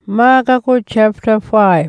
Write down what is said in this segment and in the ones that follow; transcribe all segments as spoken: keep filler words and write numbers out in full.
Makaku chapter five.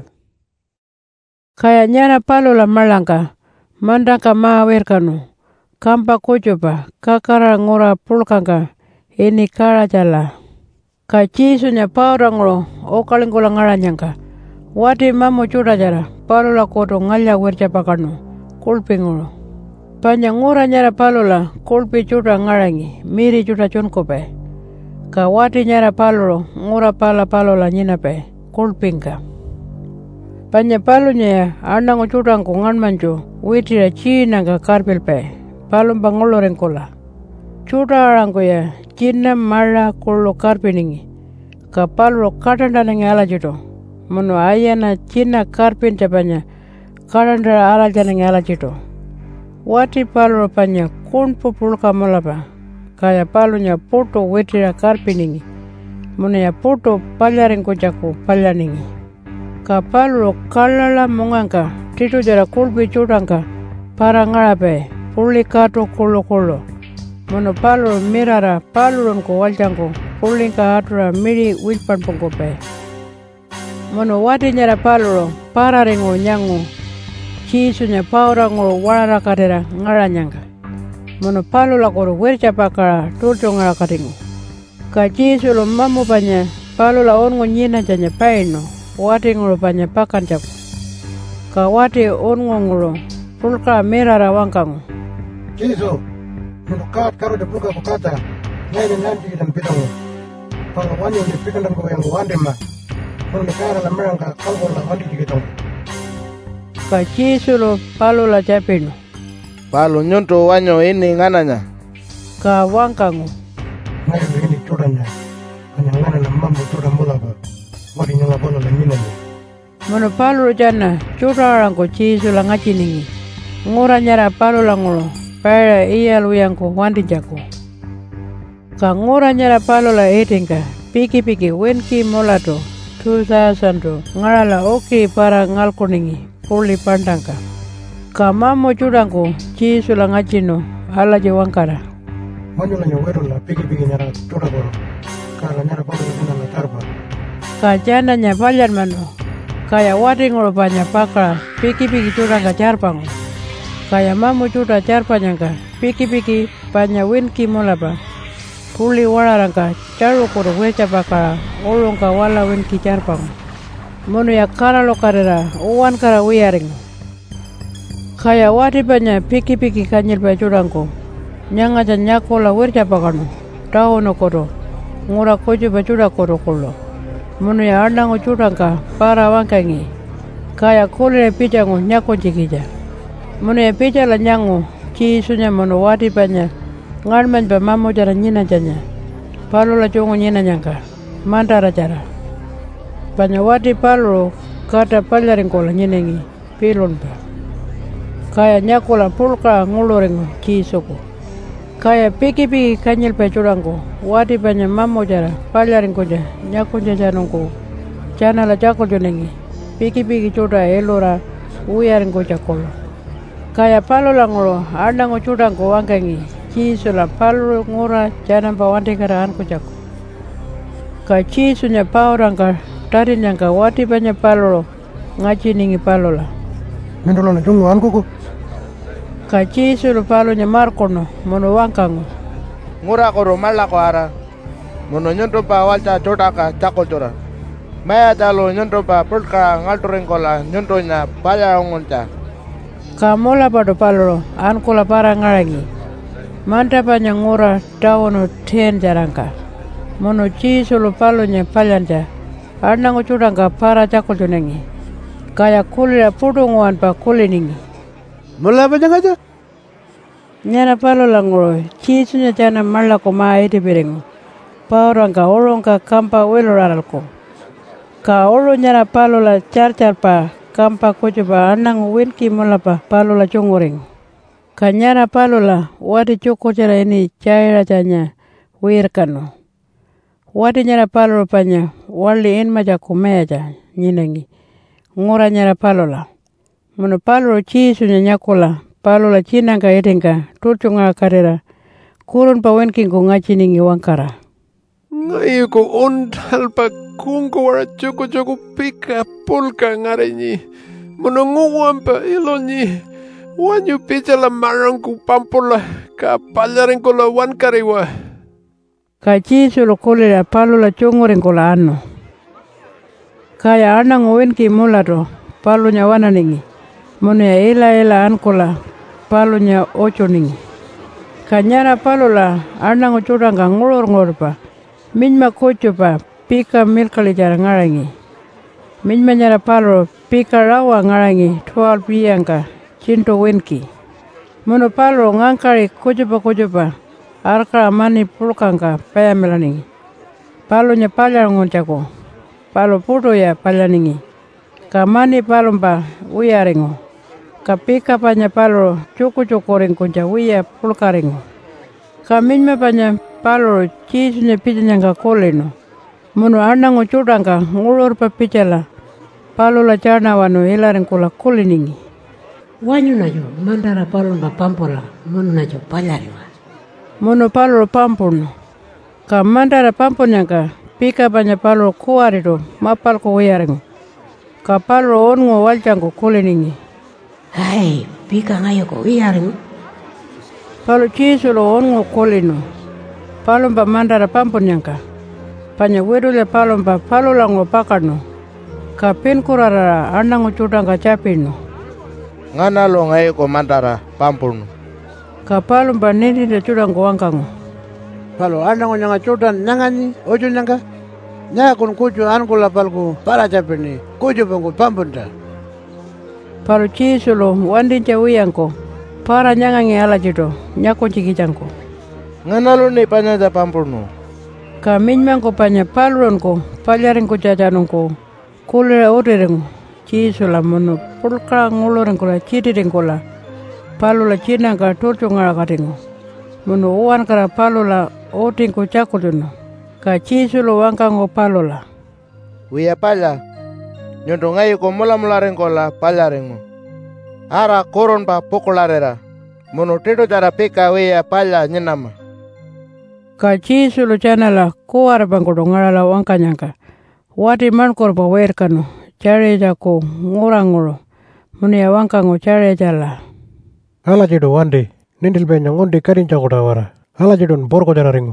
Kaya nyana palula malangka, mandangka maawirkanu, kampa kujupa, kakara ngura pulkangka, ini kara jala. Ka Jisunya pauranglo, okalingkula ngaranyangka, wati mamu chudajara, palula koto ngalya wirjapakanu, kulpingulo. Panya ngura nyara palula, kulpi chuda ngarangi, miri chuda chunkope. Ka wati nyara palulo, ngura pala palula nyinape, kulpingka. Panya palunya ya, anango chudangku nganmanju, witira chinangka karpilpe, palumpa ngulorengkula. Chuda arangku ya, china mala kullo karpiningi, ka palulo katandanangi alajido, munu ayana china karpin japanya, katandara alajanangi alajido. Wati palulo panya kunpu pulka malapa, kaya palunya putu witira karpiningi, munu ya putu palyaringku jaku palyaningi. Ka palulo kalala mungangka, titu jara kulpi chudangka, para ngarape, puli katu kulu kulu. Munu palulo mirara palulunku waljangku, pulingka atura miri wilpanpungkupe. Munu wati nyara palulo, para ringu nyangu, Jisunya paurangu walara kadera ngaranyangka. Munu palula kuru wirjapakara tultu ngarakaringu. Ka Jisulo mamu panya palula ongu nyina janya paino, wati ngulu panya pakan jaku. Ka wati ongu ngulu pulka mirara wangkangu. Jisu, munu kat karo de pulka kukata, nyani nanti dan pidangu. Pala wani undi pidangu yang wandema, munu nekara la merangka kalbo la wandi digitongu. Ka Jisulo palula japino. Palu nyuntu wanyo ini ngananya. Ka wangkangu. Ngayo ini chudanya, kanya ngana na mambo chuda mulaba, wadi nyala bono la nyinanya. Munu palu jana chuda arangku Jisula ngajiningi. Ngura nyara palula ngulu, pera iya luyangku wandi jaku. Ka ngura nyara palula etingka, piki-piki wenki molato, tusa sandu, ngarala oki para ngalkuningi, puli pandangka. Ka mamu chudangku, Jisula ngajino, alaji wangkara. Manyo la nyaweru la piki-piki nyara chuda goro, kala nyara bono la la tarba. Ka jana nyapalyan mano, kaya wati ngulu panya pakra, piki-piki chudangka jarpangu. Kaya mamu chuda jarpanyangka, piki-piki panya winki mulapa. Puli wararangka, charu kuru wecha pakara, ulungka wala winki jarpangu. Munu ya kara lo karera, uwan kara wiyaring. Kaya wati panya piki-piki kanyil pa chudangku, nyanga jan nyakola wirjapakanu, tahono koro, ngura kuju pa chuda koro kulo. Munu ya anangu chudangka, para wangkangi, kaya kulile pijangu nyako jikija. Munu ya pijala nyangu, Jisunya munu wati panya, ngarman pa mamu jara nyina janya, palula chungu nyina nyangka, mantara jara. Panya wati palu kata palyaringkola nyinengi, pilun pa. Kaya nyakola pulka nguluringu Jisuku. Kaya piki-piki kanyil pa chudangku, wati panya mamu jara, palyaringkoja, nyakunja janungku, janala jakul junengi, piki-piki chuda elura, uyaringkoja kolo. Kaya palula ngulu, anangu chudangku wangkangi, Jisula palu ngura janamba wandikara anku jaku. Ka Jisunya paurangka, tarinyangka wati panya palulo, ngajiningi palula. Mendolo na jungu ankuku. Ka Jisulu palunya markono, munu wangkangu. Ngura koro mala ko ara. Munu nyuntu pa walcha chudaka chakol chura. Maya jalo nyuntu pa pulka ngalturingkola nyuntunya paya unguncha. Ka mola padu palulo, ankula para ngarangi. Manta panya ngura tawono ten jarangka. Munu Jisulu palunya palyanja. Anangu chudangka para chakol junengi. Kaya kulila pudunguan pa kuliningi. Mula apa jangan aja? Nyana palula ngulu, Jisunya jana mala ko maa iti piringu. Paurangka ulungka kampa wiluraralku. Ka ulu nyana palula car-car pa, kampa kujupa anang winki mulapa palula chunguring. Ka nyana palula, wati cukucara ini caira janya wirkanu. Wati nyana palula panya, wali in majaku meja, nyinengi. Ngura nyana palula. Munu palula Jisunya nyakula, palula chinangka etingka, tulchunga karera, kurun pa wenkingu ngajiningi wangkara. Ngayu ko undal pa kungu wara joko-joko pika pulka ngarenyi. Menunggu wampa ilonyi. Wanyu picala marangku pampula ka palaring ko la wan kariwa. Ka Jisu lo kulira palu la chunguring ko la ano. Kaya anang uwin ki mula do palu nya wana ningi. Munu ya ila ila ankula palu nya ocho ningi. Kanyara palu la anang ucurang ka ngulur-ngulur pa. Minma kucu pa pika milkali jara ngarangi. Minma nyara palu pika rawa ngarangi twelve biyangka cinto winki. Munu palu ngangkari kucu pa kucu pa. Arka mani pulkangka payamelaningi. Palu nya palyar nguncako. Palu putu ya palyaningi. Ka mani palumpa uyaringo. Kapika panya palu cuku-cukuring kunca wiya pulkaringo. Kaminma panya palu cisunya pitanya ka koleno. Munu anangu cudangka ngulur pa picala. Palu la carna wanu hilaring kula kuliningi. Wanyu najo mandara palu na pampola munu najo palyariwa. Munu palu pampun. Ka mandara pampunya ka pika panya palu kuarido mapal ko wiyaringo. Ka palu ongo waljangko kuliningi. Hai, pika ngayo ko wiyaring. Palu Jisu lo ongo kolino. Palumpa mandara pampun yanka. Panya wedule palumpa palu lango pakano. Ka pinkurara anangu cudangka capino. Ngana lo ngayo ko mandara pampun. Ka palumpa nini de cudangko wangkango. Palu anangu nyanga cudan nyangani ojo nyanga. Nya kun kucu ankula palku para capini. Kucu pengku pampun ta. Palu Jisu lo wandinca wiyangko. Para nyangangi ala jido nyakunci kijangko. Ngana lo ni panya da pampurno. Ka minmangko panya paluronko palyaringko jajanungko. Kulira uriringo. Jisu la munu pulka nguluringko la citiringko la. Palu la cinangka turcu ngarakaringo. Munu uwan kara palu la otingko cakutuno. Ka Jisu lo wangkango palu la. Wiya palya. Nyondo ngayo ko mula-mula ringko la palya ringo. Ara koron pa pukularera. Munu tito cara pika wiya palya nyenama. Ka Jisu lo cana la kuara bangkodo ngarala wangkanyangka. Wati mankor pa werkano. Careja ko ngurangulo. Munu ya wangkango careja la. Ala jido wandi. Nindil benya ngundi karinca kudawara. Ala jidon borko jana ringo.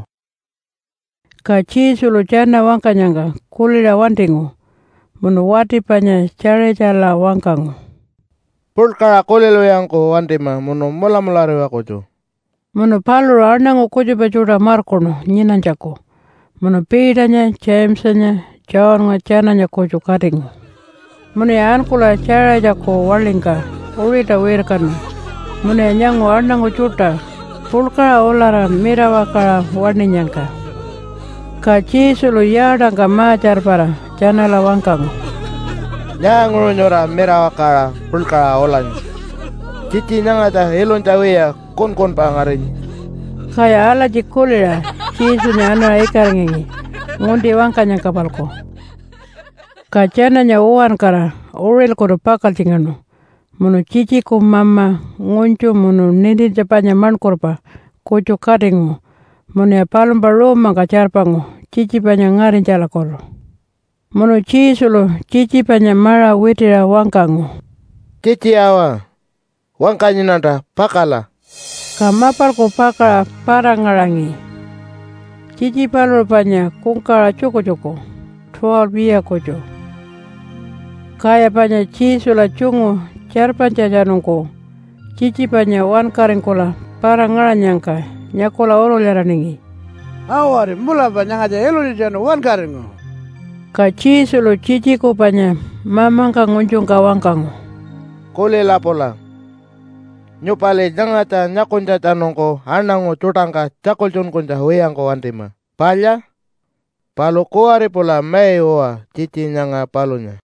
Ka Jisu lo cana wangkanyangka. Kulira wandingo. Munu wati panya careja la wangkango. Pulkara kolelo yanko wandima munu mula-mula rewa kucu. Munu palu anangu kucu pacuda markono nyinanjako. Munu pidanya, Jamesanya, John nga cananya kucu karingo. Munu ya ankula careja ko walinka. Urita wirkano. Munu ya nyangu anangu cuta. Pulkara olara mirawakara waninyangka. Ka Jisu lo yadangka macar para. Jana la wangkango. Nyanguru nyora mirawakara pulkara olan. Cici nyangata hilon cawiya kon-kon pa ngarini. Kaya ala jikulira. Jisu nya anara ikaringi. Ngundi wangkanya kapalko. Ka jana nya uwan kara. Uril kodo pakal tingano. Munu cici ko mama. Nguncu munu nindi japanya mankorpa. Kucu karingo. Munu ya palumpa roma ka carpango. Cici panya ngarin cala koro. Munu Jisu lo cici panya mara witira wangkango. Cici awa. Wangkanyi nanda pakala. Ka mapal ko pakala para ngarangi. Cici palu panya kungkara cuko-cuko. Tual biya kojo. Kaya panya Jisu la cungu carpan cajanungko. Cici panya wan karingkola para ngaranyangka. Nyakola oro leraningi. Awari mula banyang aja elo di jano wan karingo. Ka Jisu lo cici ko panya mamangka ngunjung ka wangkango. Kole lapola. Nyupale jangata nyakunja tanongko anango cutangka cakulcun kunja weyangko wandima. Palya? Palu kuari pola mei oa cici nyanga palunya.